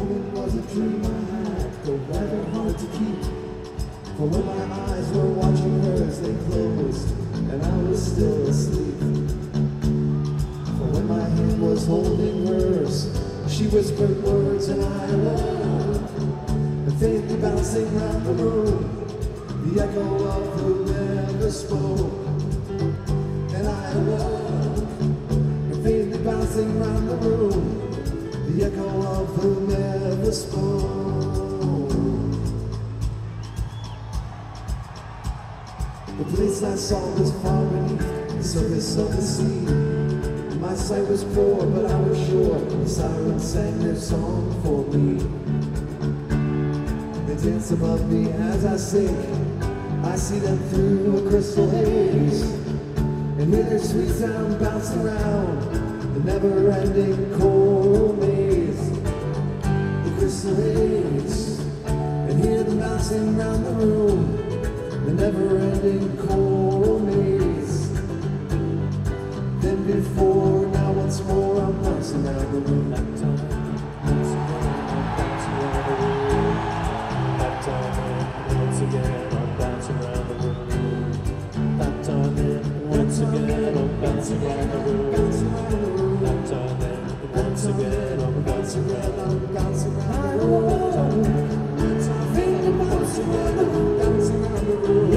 moment was a dream I had, though rather hard to keep. For when my eyes were watching hers, they closed, and I was still asleep. For when my hand was holding hers, she whispered words and I awoke, and faintly bouncing round the room, the echo of who never spoke. And I awoke, and faintly bouncing round the room, the echo of who never spoke. The place I saw was far beneath the surface of the sea. My sight was poor, but I was sure the sirens sang their song for me. They dance above me as I sing. I see them through a crystal haze, and hear their sweet sound bounce around the never-ending coral maze. The crystal haze, and hear them bouncing round the room, the never-ending coral maze. Then before, now once more, I'm bouncing around the room. That time, once again, I'm bouncing around the room. That time, once again, I'm bouncing around the room. That time, once again, I'm bouncing around the room. That time, once again, I'm bouncing around the room.